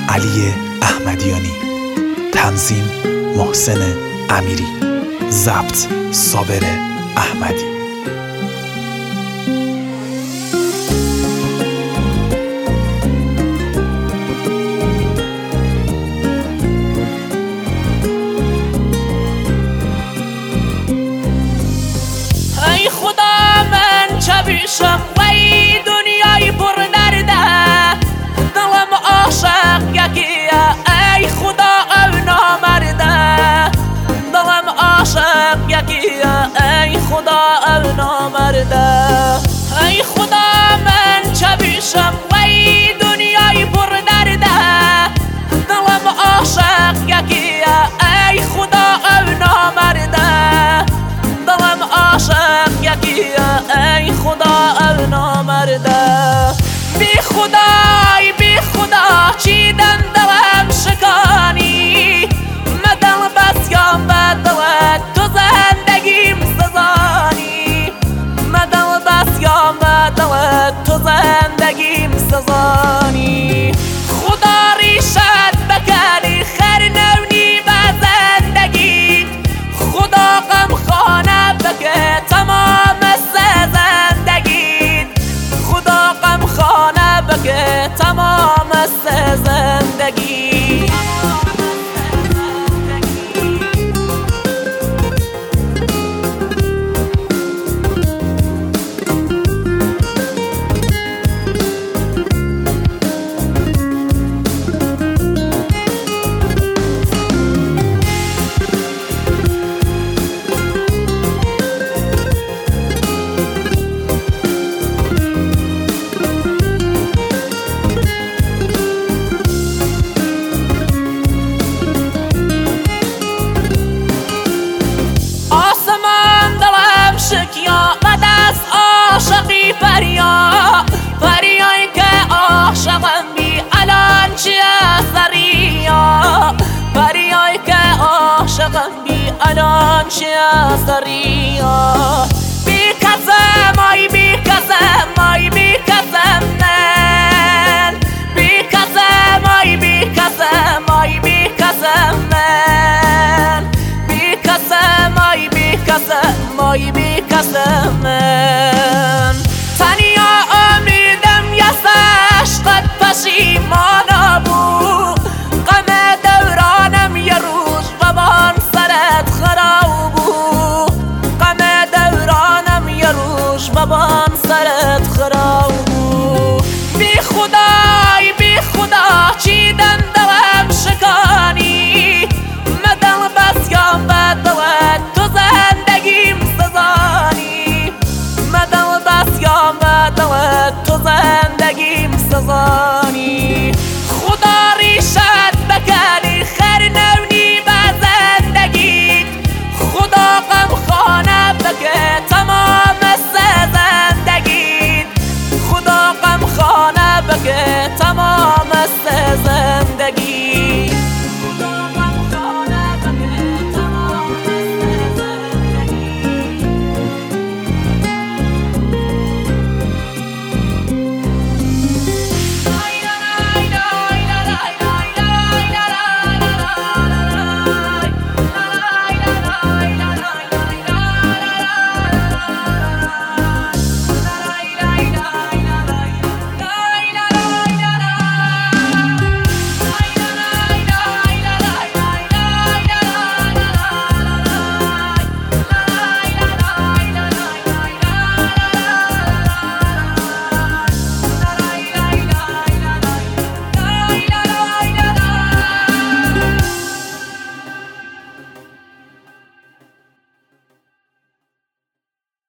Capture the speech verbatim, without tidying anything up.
علی احمدیانی، تنظیم محسن امیری، ضبط صابر احمدی. ای خدا من چه بیشم و ای دنیای پر درده، دلم عاشق یکیه ای خدا او نامرده، دلم عاشق یکیه ای خدا او نامرده. ای خدا من چه بیشم و ای دنیای پر درده، دلم عاشق یکیه ای خدا او نامرده، دلم عاشق یکیه ای خدا او نامرده. بی خدای بی خدا چیدن دلم شکانی، مدل بس یا مدل تو زندگیم سزانی، مدل بس یا مدل تو زندگیم سزانی. خدا ریشت بکنی خیر نونی به زندگی، خدا غم خانه بکه تمام زندگی، خدا غم خانه بکه تمام زندگی. شکیامد از عاشقی فریا، فریایی که عاشقم بی الان چی اثریا، فریایی که عاشقم بی الان چی اثریا. بی کسم آی بی کسم آی بی کسم من، بی کسم آی بی کسم آی بی کسم من، بی کسم آی بی کسم آی بی کسم من. تنیا امیدم یه عشقت پشیمان